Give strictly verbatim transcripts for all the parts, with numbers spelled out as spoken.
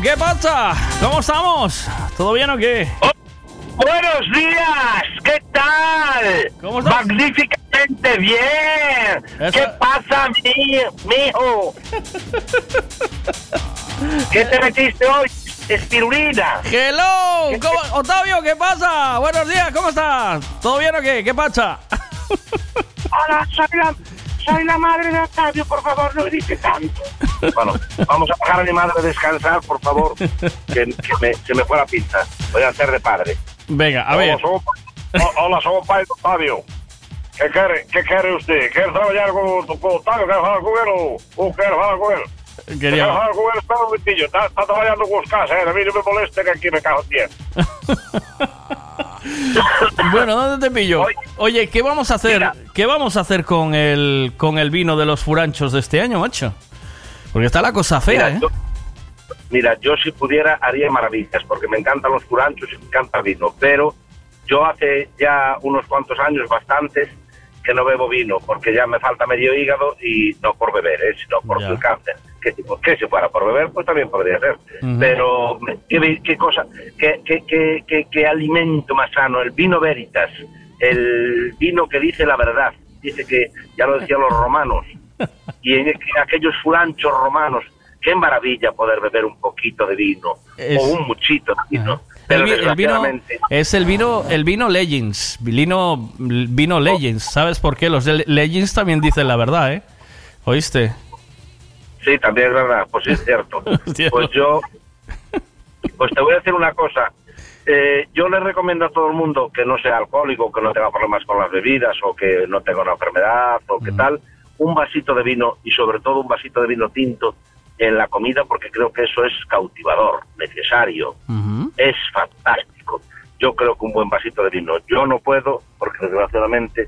¿qué pasa? ¿Cómo estamos? ¿Todo bien o qué? Oh, buenos días, ¿qué tal? ¿Cómo estás? Magníficamente bien. Eso... ¿Qué pasa, mi, mijo? ¿Qué te metiste hoy, espirulina? Hello, ¿cómo... Octavio, ¿qué pasa? Buenos días, ¿cómo estás? ¿Todo bien o qué? ¿Qué pasa? Hola, soy la, soy la madre de Octavio, por favor, no grites tanto. Bueno, vamos a dejar a mi madre descansar, por favor, que, que me, se me fue la pinta. Voy a hacer de padre. Venga, a hola, ver. Somos, hola, somos padre de Octavio. ¿Qué quiere, ¿Qué quiere usted? ¿Quiere trabajar con, con Octavio? ¿Quiere hablar con él o, o quiere hablar con él? Quería... ¿Quiere hablar con él? Espera un momentillo. Está, está trabajando con casa, ¿eh? A mí no me moleste que aquí me cago en diez. Bueno, ¿dónde te pillo? Oye, Oye, ¿qué vamos a hacer? mira. ¿Qué vamos a hacer con el con el vino de los furanchos de este año, macho? Porque está la cosa fea, mira, ¿eh? Yo, mira, yo si pudiera haría maravillas, porque me encantan los furanchos y me encanta el vino, pero yo hace ya unos cuantos años, bastantes, que no bebo vino, porque ya me falta medio hígado y no por beber, ¿eh? Sino por Ya. el cáncer. Que, que si fuera por beber, pues también podría ser. Uh-huh. Pero, ¿qué, qué cosa, qué, qué, qué, qué, qué alimento más sano? El vino Veritas, el vino que dice la verdad. Dice que, ya lo decían los romanos, y en aquellos furanchos romanos, qué maravilla poder beber un poquito de vino, es... o un muchito de vino. Uh-huh. El, el vino es el vino el vino Legends, vino vino Legends. ¿Sabes por qué? Los Legends también dicen la verdad, ¿eh? ¿Oíste? Sí, también es verdad, pues sí, es cierto. Pues yo, pues te voy a decir una cosa. Eh, yo le recomiendo a todo el mundo que no sea alcohólico, que no tenga problemas con las bebidas o que no tenga una enfermedad o que mm. tal, un vasito de vino y sobre todo un vasito de vino tinto en la comida, porque creo que eso es cautivador, necesario, uh-huh. es fantástico. Yo creo que un buen vasito de vino, yo no puedo, porque desgraciadamente,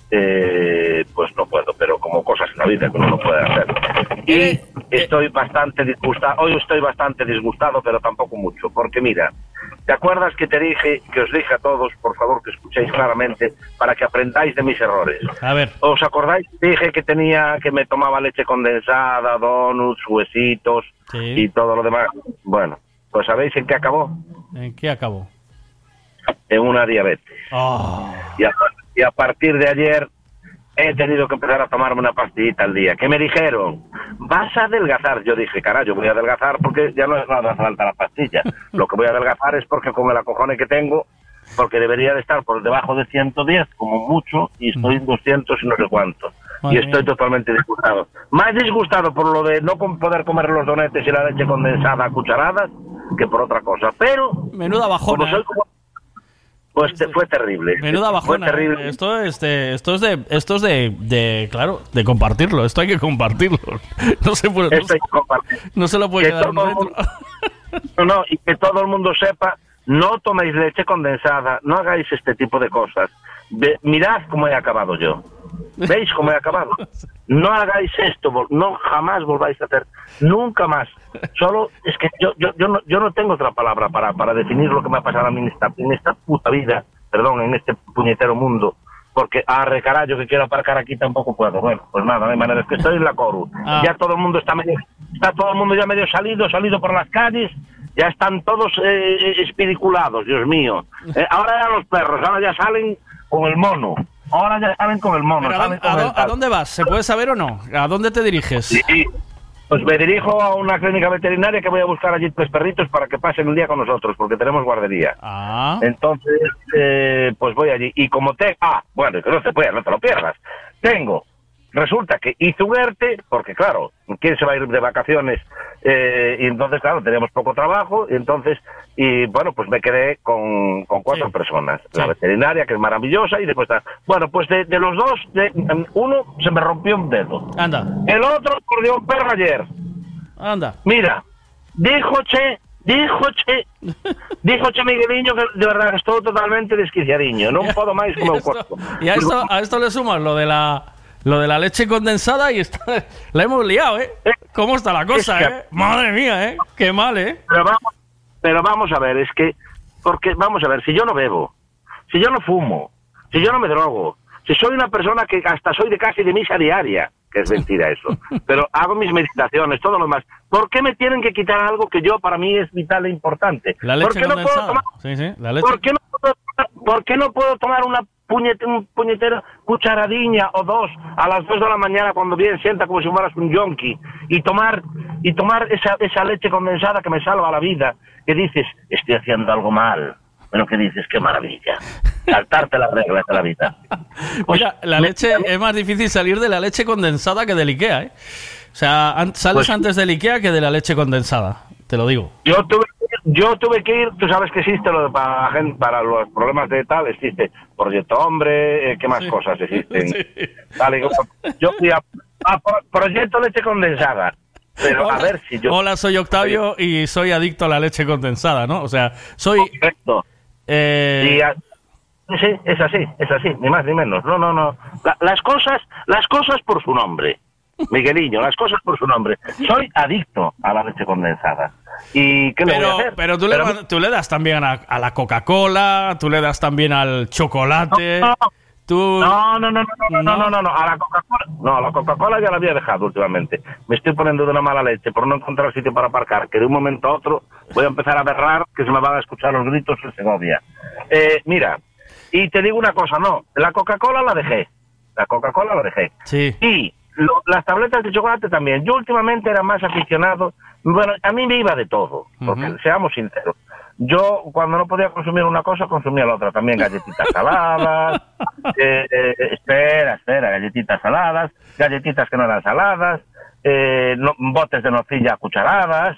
eh, pues no puedo, pero como cosas en la vida que uno no puede hacer. Y eh, estoy bastante disgustado, hoy estoy bastante disgustado, pero tampoco mucho, porque mira, ¿te acuerdas que te dije, que os dije a todos, por favor que escuchéis claramente, para que aprendáis de mis errores? A ver. ¿Os acordáis? Dije que tenía, que me tomaba leche condensada, donuts, huesitos sí. y todo lo demás. Bueno, pues ¿sabéis en qué acabó? ¿En qué acabó? En una diabetes. Oh. Y, a, y a partir de ayer he tenido que empezar a tomarme una pastillita al día. ¿Qué me dijeron? Vas a adelgazar. Yo dije, caray, yo voy a adelgazar porque ya no es nada falta la pastilla. Lo que voy a adelgazar es porque con el acojone que tengo, porque debería de estar por debajo de ciento diez, como mucho, y estoy en doscientos y no sé cuánto. Muy y bien. Estoy totalmente disgustado. Más disgustado por lo de no poder comer los donetes y la leche condensada a cucharadas que por otra cosa. Pero... Menuda bajona. Como soy como... Pues te, fue terrible. Menuda bajona. Fue terrible. Esto es de, esto es de, esto es de, de, claro, de compartirlo. Esto hay que compartirlo. No se puede. Esto hay que compartir. No se lo puede que quedar todo dentro. Mundo, no, no, y que todo el mundo sepa, no toméis leche condensada, no hagáis este tipo de cosas. Ve, mirad cómo he acabado yo. ¿Veis cómo he acabado? No hagáis esto, no jamás volváis a hacer, nunca más. Solo es que yo yo yo no, yo no tengo otra palabra para para definir lo que me ha pasado a mí en esta, en esta puta vida, perdón, en este puñetero mundo, porque arre carajo que quiero aparcar aquí tampoco puedo. Bueno, pues nada, de manera es que estoy en la Coru. Ah. Ya todo el mundo está medio, está todo el mundo ya medio salido, salido por las calles. Ya están todos eh, espiriculados, Dios mío. Eh, ahora ya los perros, ahora ya salen con el mono. Ahora ya salen con el mono. ¿A, dónde, con a, el ¿A dónde vas? ¿Se puede saber o no? ¿A dónde te diriges? Sí, pues me dirijo a una clínica veterinaria que voy a buscar allí tres perritos para que pasen el día con nosotros, porque tenemos guardería. Ah. Entonces, eh, pues voy allí. Y como te... Ah, bueno, que no te puedas, no te lo pierdas. Tengo... Resulta que hice un ERTE, porque claro, ¿quién se va a ir de vacaciones? Eh, y entonces, claro, teníamos poco trabajo, y entonces, y bueno, pues me quedé con, con cuatro sí. personas. Sí. La veterinaria, que es maravillosa, y después está... Bueno, pues de, de los dos, de, uno se me rompió un dedo. Anda. El otro mordió un perro ayer. Anda. Mira, dijo che... Dijo che, dijo che Migueliño que de verdad estoy totalmente desquiciadiño, no puedo más como el cuerpo. Y a esto, a esto le sumas lo de la... Lo de la leche condensada y está, la hemos liado, ¿eh? ¿Cómo está la cosa, es que, eh? Madre mía, ¿eh? Qué mal, ¿eh? Pero vamos, pero vamos a ver, es que... Porque, vamos a ver, si yo no bebo, si yo no fumo, si yo no me drogo, si soy una persona que hasta soy de casi de misa diaria, que es mentira eso. Pero hago mis meditaciones, todo lo demás. ¿Por qué me tienen que quitar algo que yo, para mí, es vital e importante? La leche ¿Por qué condensada. no puedo tomar, sí, sí, la leche. ¿por qué no puedo tomar, ¿por qué no puedo tomar una puñete, un puñetera cucharadilla o dos a las dos de la mañana cuando bien sienta como si fueras un yonki y tomar y tomar esa, esa leche condensada que me salva la vida? Que dices, estoy haciendo algo mal. Bueno, que dices, qué maravilla. Saltarte las reglas de la vida. Pues, Oiga, la leche, es más difícil salir de la leche condensada que del Ikea, ¿eh? O sea, an sales pues, antes del Ikea que de la leche condensada, te lo digo. Yo tuve, yo tuve que ir, tú sabes que existe lo de para, para los problemas de tal, existe Proyecto Hombre, eh, ¿qué más sí. cosas existen? Sí. Vale, yo fui a, a Proyecto Leche Condensada. Pero hola, a ver si yo... Hola, soy Octavio sí. y soy adicto a la leche condensada, ¿no? O sea, soy... Correcto. Eh... Y a... Sí, es así, es así, ni más ni menos. No, no, no. La, las cosas, las cosas por su nombre. Migueliño, las cosas por su nombre. Soy adicto a la leche condensada. ¿Y qué le pero, voy a hacer? Pero tú, pero... Le, tú le das también a, a la Coca-Cola, tú le das también al chocolate... No, no. Tú... No, no, no, no, no, no, no, no, no, a la Coca-Cola, no, a la Coca-Cola ya la había dejado últimamente. Me estoy poniendo de una mala leche por no encontrar sitio para aparcar, que de un momento a otro voy a empezar a berrar que se me van a escuchar los gritos en Segovia. Eh, mira, y te digo una cosa, no, la Coca-Cola la dejé, la Coca-Cola la dejé. Sí. Y lo, las tabletas de chocolate también. Yo últimamente era más aficionado, bueno, a mí me iba de todo, porque uh-huh. seamos sinceros. Yo, cuando no podía consumir una cosa, consumía la otra. También galletitas saladas. eh, eh, espera, espera, galletitas saladas. Galletitas que no eran saladas. Eh, no, botes de nocilla a cucharadas.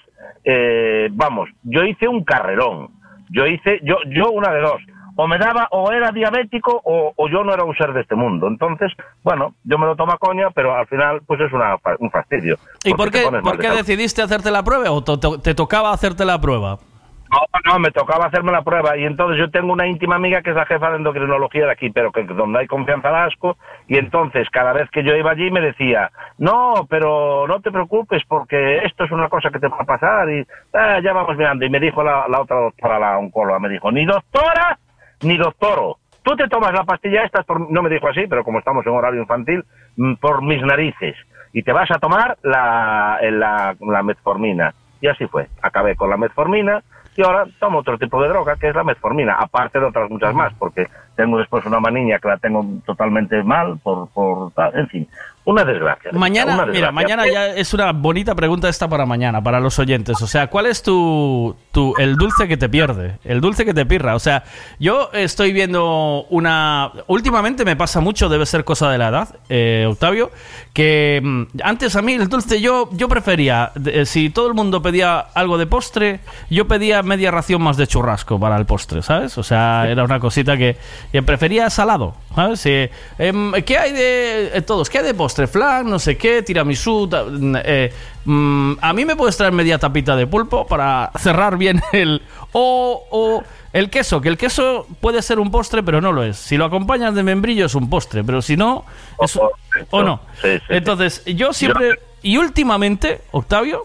Eh, vamos, yo hice un carrerón. Yo hice, yo, yo una de dos. O me daba, o era diabético, o, o yo no era un ser de este mundo. Entonces, bueno, yo me lo tomo a coña, pero al final, pues es una, un fastidio. ¿Y por qué, ¿por qué decidiste hacerte la prueba o te, te tocaba hacerte la prueba? No, no, me tocaba hacerme la prueba y entonces yo tengo una íntima amiga que es la jefa de endocrinología de aquí, pero que donde hay confianza da asco, y entonces cada vez que yo iba allí me decía, no, pero no te preocupes porque esto es una cosa que te va a pasar y ah, ya vamos mirando. Y me dijo la, la otra doctora, la oncóloga, me dijo, ni doctora ni doctoro, tú te tomas la pastilla esta, por, no me dijo así, pero como estamos en horario infantil, por mis narices, y te vas a tomar la, la, la metformina. Y así fue, acabé con la metformina. Y ahora tomo otro tipo de droga, que es la metformina, aparte de otras muchas más, porque tengo después una manilla que la tengo totalmente mal, por, por en fin, una desgracia. Mañana, una desgracia. Mira, mañana ya es una bonita pregunta esta para mañana, para los oyentes. O sea, ¿cuál es tu, tu el dulce que te pierde? El dulce que te pirra. O sea, yo estoy viendo una... Últimamente me pasa mucho, debe ser cosa de la edad, eh, Octavio, que mm, antes a mí el dulce yo, yo prefería, eh, si todo el mundo pedía algo de postre, yo pedía media ración más de churrasco para el postre, ¿sabes? O sea, era una cosita que, que prefería salado, ¿sabes? Eh, eh, ¿Qué hay de eh, todos? ¿Qué hay de postre? Flan, no sé qué, tiramisú. Eh, mm, a mí me puedes traer media tapita de pulpo para cerrar bien el... O, o el queso, que el queso puede ser un postre, pero no lo es. Si lo acompañas de membrillo es un postre, pero si no... Es, o, o no. Sí, sí, Entonces, sí. yo siempre... Y últimamente, Octavio,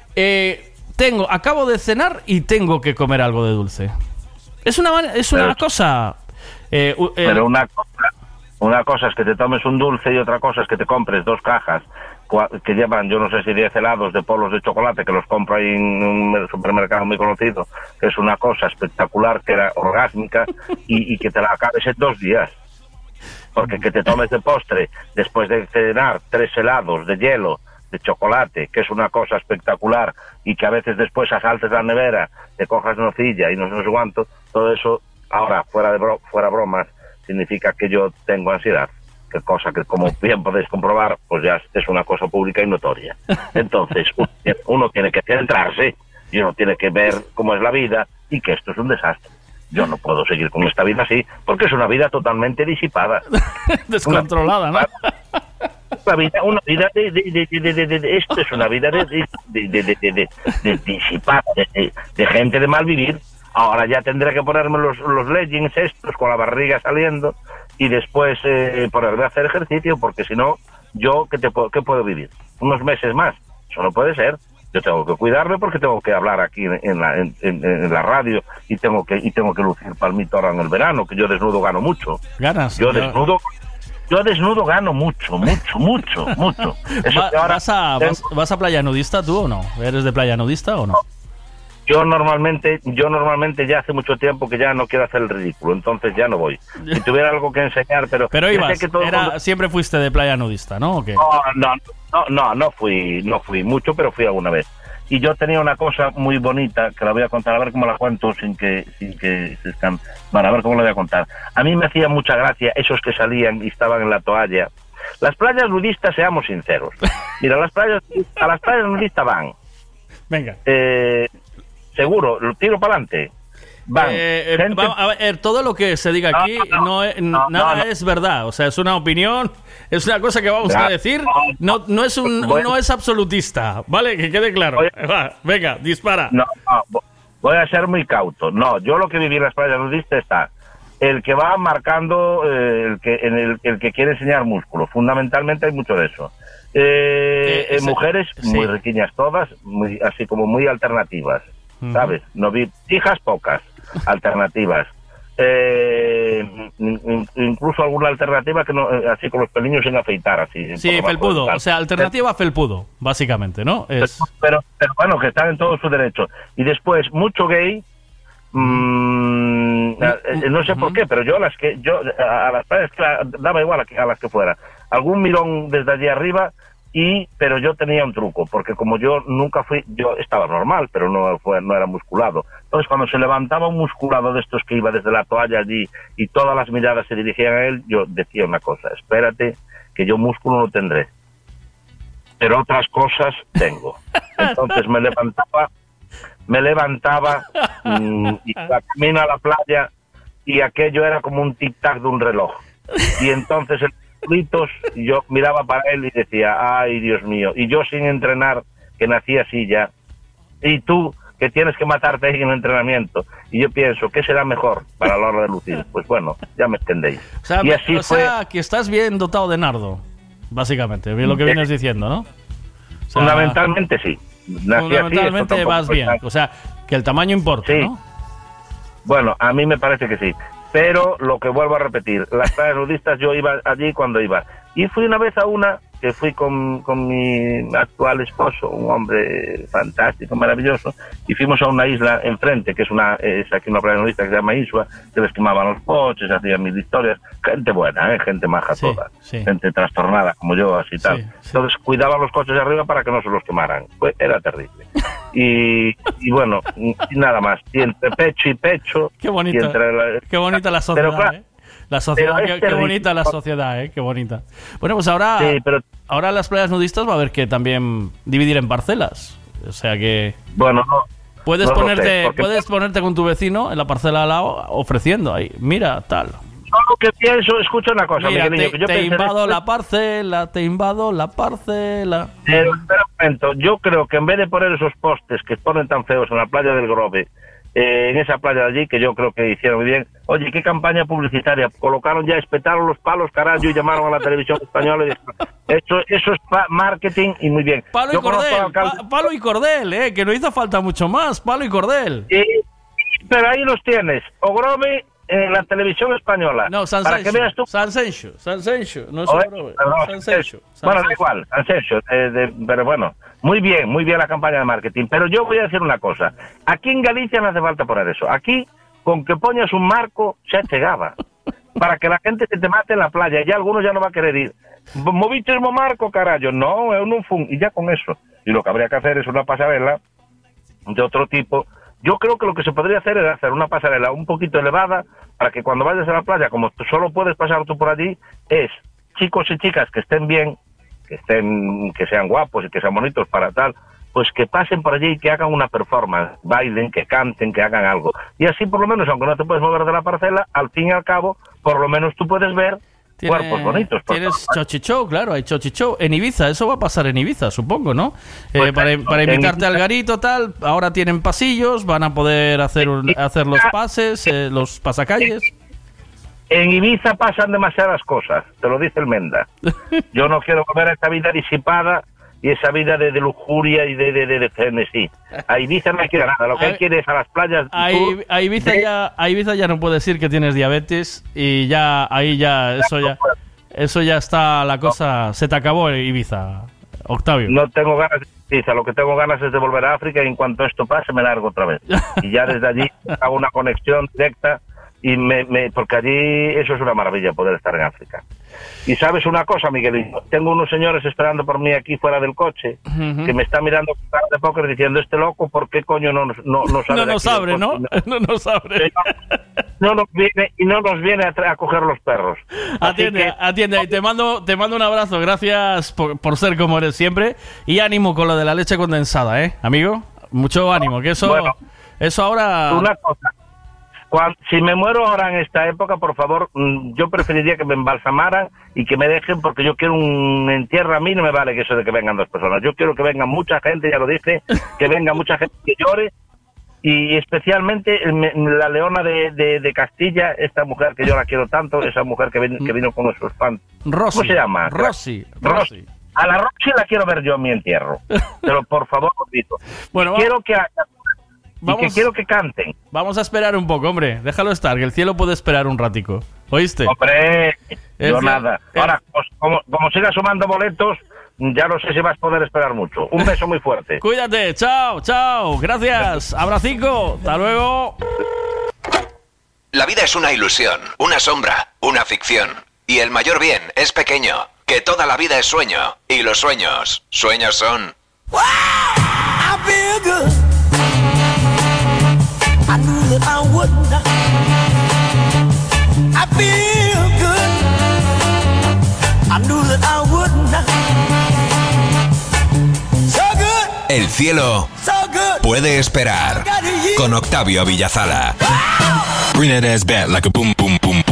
eh, tengo, acabo de cenar y tengo que comer algo de dulce. Es una, es una pero, cosa... Eh, eh, pero una cosa... Una cosa es que te tomes un dulce y otra cosa es que te compres dos cajas que llevan, yo no sé si diez helados de polos de chocolate, que los compro ahí en un supermercado muy conocido, que es una cosa espectacular, que era orgásmica, y, y que te la acabes en dos días. Porque que te tomes de postre, después de cenar, tres helados de hielo, de chocolate, que es una cosa espectacular, y que a veces después asaltes la nevera, te cojas nocilla y no sé cuánto, todo eso, ahora, fuera de bro fuera bromas, significa que yo tengo ansiedad, que cosa que, como bien podéis comprobar, pues ya es una cosa pública y notoria. Entonces, uno tiene que centrarse y uno tiene que ver cómo es la vida y que esto es un desastre. Yo no puedo seguir con esta vida así, porque es una vida totalmente disipada. Descontrolada, ¿no? Una vida, una vida de, de, de, de, de, de, de esto es una vida de, de, de, de, de, de, de disipada, de, de, de gente de mal vivir. Ahora ya tendré que ponerme los, los leggings estos con la barriga saliendo y después eh, ponerme a hacer ejercicio, porque si no, yo ¿qué, te puedo, ¿qué puedo vivir? ¿Unos meses más? Eso no puede ser. Yo tengo que cuidarme porque tengo que hablar aquí en, en, la, en, en la radio y tengo que y tengo que lucir palmito ahora en el verano, que yo desnudo gano mucho. Ganas. Yo desnudo, yo desnudo gano mucho, mucho, mucho, mucho. Eso Va, que ahora vas, a, tengo, vas, ¿Vas a playa nudista tú o no? ¿Eres de playa nudista o no? Yo normalmente, yo normalmente ya hace mucho tiempo que ya no quiero hacer el ridículo, entonces ya no voy. Si tuviera algo que enseñar, pero... Pero ibas, que todo era, mundo... siempre fuiste de playa nudista, ¿no? ¿O qué? No, no, no, no, no fui, no fui mucho, pero fui alguna vez. Y yo tenía una cosa muy bonita que la voy a contar, a ver cómo la cuento sin que, sin que se están... Bueno, a ver cómo la voy a contar. A mí me hacía mucha gracia esos que salían y estaban en la toalla. Las playas nudistas, seamos sinceros. Mira, las playas, a las playas nudistas van. Venga. Eh... Seguro, lo tiro para adelante. Van, eh, gente... va, a ver, todo lo que se diga aquí no, no, no, es, no nada no, no. es verdad. O sea, es una opinión, es una cosa que vamos ya, a decir. No, no es un, voy, no es absolutista, ¿vale? Que quede claro. Voy, Va, venga, dispara. No, no, voy a ser muy cauto. No, yo lo que viví en las playas nudistas está el que va marcando, eh, el que en el, el que quiere enseñar músculo. Fundamentalmente hay mucho de eso. Eh, eh, mujeres sí. muy riquiñas todas, muy, así como muy alternativas. ¿Sabes? No vi hijas pocas alternativas. Eh, incluso alguna alternativa que no, así con los peliños sin afeitar, así. Sí, felpudo. O sea, alternativa a felpudo, básicamente, ¿no? Es... Pero, pero bueno, que están en todo su derecho. Y después, mucho gay. Mmm, no sé por qué, pero yo a las que yo a las playas daba igual a, a las que fuera. Algún mirón desde allí arriba. Y, pero yo tenía un truco, porque como yo nunca fui, yo estaba normal, pero no fue, no era musculado. Entonces, cuando se levantaba un musculado de estos que iba desde la toalla allí y todas las miradas se dirigían a él, yo decía una cosa: espérate, que yo músculo no tendré, pero otras cosas tengo. Entonces me levantaba, me levantaba mmm, y camino a la playa y aquello era como un tic-tac de un reloj. Y entonces el y yo miraba para él y decía, ay, Dios mío, y yo sin entrenar, que nací así ya, y tú, que tienes que matarte ahí en el entrenamiento, y yo pienso, ¿qué será mejor para la hora de lucir? Pues bueno, ya me entendéis. O sea, y así o fue... sea que estás bien dotado de nardo, básicamente, lo que vienes diciendo, ¿no? O sea, fundamentalmente sí. Nací fundamentalmente así, vas bien, o sea, que el tamaño importa, sí. ¿no? Bueno, a mí me parece que sí. Pero lo que vuelvo a repetir, las playas nudistas yo iba allí cuando iba. Y fui una vez a una, que fui con, con mi actual esposo, un hombre fantástico, maravilloso, y fuimos a una isla enfrente, que es una es aquí una playa nudista que se llama Isua, que les quemaban los coches, hacían mil historias. Gente buena, ¿eh? Gente maja sí, toda, sí. Gente trastornada como yo, así tal. Sí, sí. Entonces cuidaban los coches de arriba para que no se los quemaran. Pues era terrible. Y, y bueno, y nada más. Y entre pecho y pecho... Qué bonita, y entre la, qué bonita la sociedad, pero, claro, ¿eh? La sociedad, qué, qué bonita la sociedad, ¿eh? Qué bonita. Bueno, pues ahora, sí, pero, ahora las playas nudistas va a haber que también dividir en parcelas. O sea que... Bueno, no, puedes, no ponerte, sé, porque... puedes ponerte con tu vecino en la parcela al lado ofreciendo ahí. Mira, tal... Yo lo que pienso, escucha una cosa, mira, Miguelillo, te, que yo te invado en... la parcela, te invado la parcela. Pero espera un momento, yo creo que en vez de poner esos postes que ponen tan feos en la playa del Grove, eh, en esa playa de allí, que yo creo que hicieron muy bien, oye, qué campaña publicitaria, colocaron ya, espetaron los palos, carajo, y llamaron a la televisión española y dijeron, eso, eso es marketing y muy bien. Palo yo y cordel, pa, palo y cordel, eh, que no hizo falta mucho más, palo y cordel. Sí, pero ahí los tienes, o Grove en la televisión española. No, San para que veas tú. San Sencho, San Sencho, no es Oye, San Sencho. Bueno, da igual, San Sencho, eh, de, pero bueno, muy bien, muy bien la campaña de marketing. Pero yo voy a decir una cosa, aquí en Galicia no hace falta poner eso. Aquí, con que poñas un marco, se llegaba. Para que la gente se te mate en la playa, y ya algunos ya no va a querer ir. ¿Moviste el marco, carajo? No, es un fun, y ya con eso. Y lo que habría que hacer es una pasarela de otro tipo. Yo creo que lo que se podría hacer es hacer una pasarela un poquito elevada para que cuando vayas a la playa, como tú solo puedes pasar tú por allí, es chicos y chicas que estén bien, que estén, que sean guapos y que sean bonitos para tal, pues que pasen por allí y que hagan una performance, bailen, que canten, que hagan algo. Y así por lo menos, aunque no te puedes mover de la parcela, al fin y al cabo, por lo menos tú puedes ver Tiene, cuerpos bonitos. Tienes chochichou, claro, hay chochichou. En Ibiza, eso va a pasar en Ibiza, supongo, ¿no? Pues eh, para, para invitarte al garito, tal, ahora tienen pasillos, van a poder hacer, un, hacer los pases, eh, los pasacalles. En Ibiza pasan demasiadas cosas, te lo dice el Menda. Yo no quiero volver a esta vida disipada y esa vida de, de lujuria y de, de, de, de frenesí. A Ibiza no hay que ir a nada, lo que hay que ir es a las playas. A, a, Ibiza, de... ya, a Ibiza ya no puedes decir que tienes diabetes y ya ahí ya, eso ya... Eso ya está la cosa... No. Se te acabó Ibiza, Octavio. No tengo ganas de Ibiza, lo que tengo ganas es de volver a África y en cuanto esto pase me largo otra vez. Y ya desde allí hago una conexión directa y me, me porque allí eso es una maravilla poder estar en África. Y sabes una cosa, Miguelito, tengo unos señores esperando por mí aquí fuera del coche, uh-huh. que me están mirando con cara de póker diciendo, este loco, ¿por qué coño no, no, no sale no nos abre, ¿no? No nos abre. No, no nos viene, y no nos viene a, tra- a coger los perros. Atiende, que... atiende, y te mando, te mando un abrazo, gracias por, por ser como eres siempre, y ánimo con lo de la leche condensada, ¿eh, amigo? Mucho ánimo, que eso, bueno, eso ahora... Una cosa. Cuando, si me muero ahora en esta época, por favor, yo preferiría que me embalsamaran y que me dejen, porque yo quiero un entierro. A mí no me vale que eso de que vengan dos personas. Yo quiero que venga mucha gente, ya lo dije, que venga mucha gente que llore, y especialmente la leona de, de, de Castilla, esta mujer que yo la quiero tanto, esa mujer que, ven, que vino con nuestros fans. Rosy. ¿Cómo se llama? Rosy. Rosy. Rosy. A la Rosy la quiero ver yo en mi entierro. Pero por favor, repito. Bueno, quiero que... Vamos, y que quiero que canten. Vamos a esperar un poco, hombre. Déjalo estar, que el cielo puede esperar un ratico. ¿Oíste? Hombre, el yo cielo, nada. El... Ahora, pues, como, como sigas sumando boletos, ya no sé si vas a poder esperar mucho. Un beso muy fuerte. Cuídate. Chao, chao. Gracias. Abracico. Hasta luego. La vida es una ilusión, una sombra, una ficción. Y el mayor bien es pequeño. Que toda la vida es sueño. Y los sueños, sueños son. Wow, I feel good. I knew that I would not. I feel good. I knew that I would not. So good. El cielo so good. Puede esperar. Con Octavio Villazala. Wow. Bring that ass back like a boom boom boom.